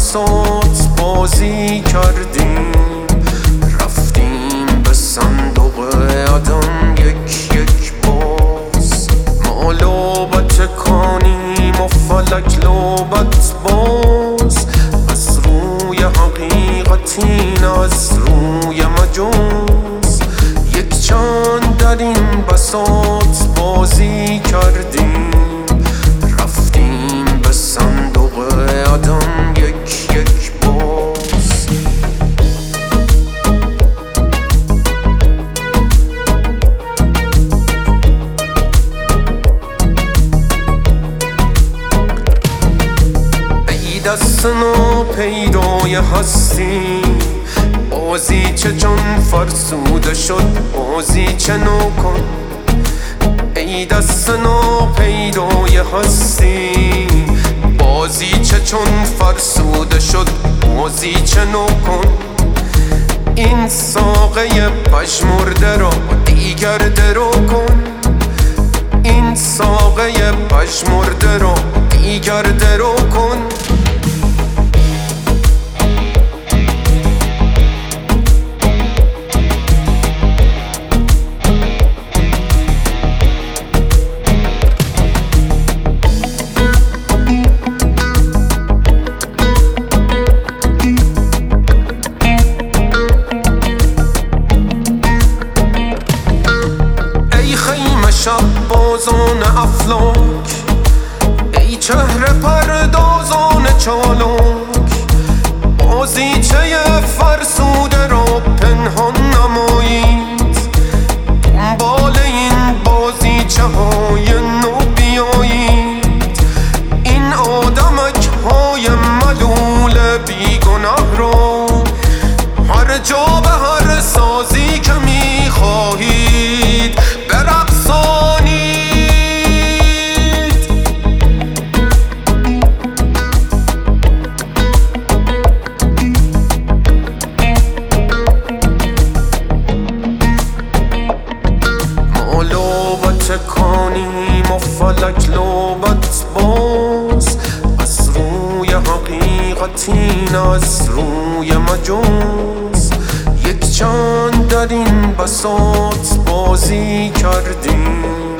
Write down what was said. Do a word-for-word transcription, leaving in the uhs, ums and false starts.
بساط بازی کردیم، رفتیم به صندوق آدم یک یک باز. ما لعبت کانیم و فلک لعبت باز، از روی حقیقتی نه از روی مجاز. یک چند در این بساط بازی کردیم، رفتیم به صندوق آدم یک یک باز. ای دست ناپیدای هستی، بازی چه جان فرسوده شد، بازی چه نو کن. ای دست ناپیدای هستی، بازی چه چون فرسوده شد، بازی چه نو کن. این ساقه پژمرده را دیگر درو کن، این ساقه پژمرده را دیگر درو کن. شب بازان افلاک، ای چهره پردازان چالاک، بازیچه فرسوده را پنهان نمایید. دنبال این بازیچه های نو بیایید، این آدمک های ملول بیگناه را هر جا به هر سازی که میخواهید برقصانید. ما لعبت کانیم و فلک لعبت باز، از روی حقیقتی نه از روی مجاز. یک چند در این بساط بازی کردیم،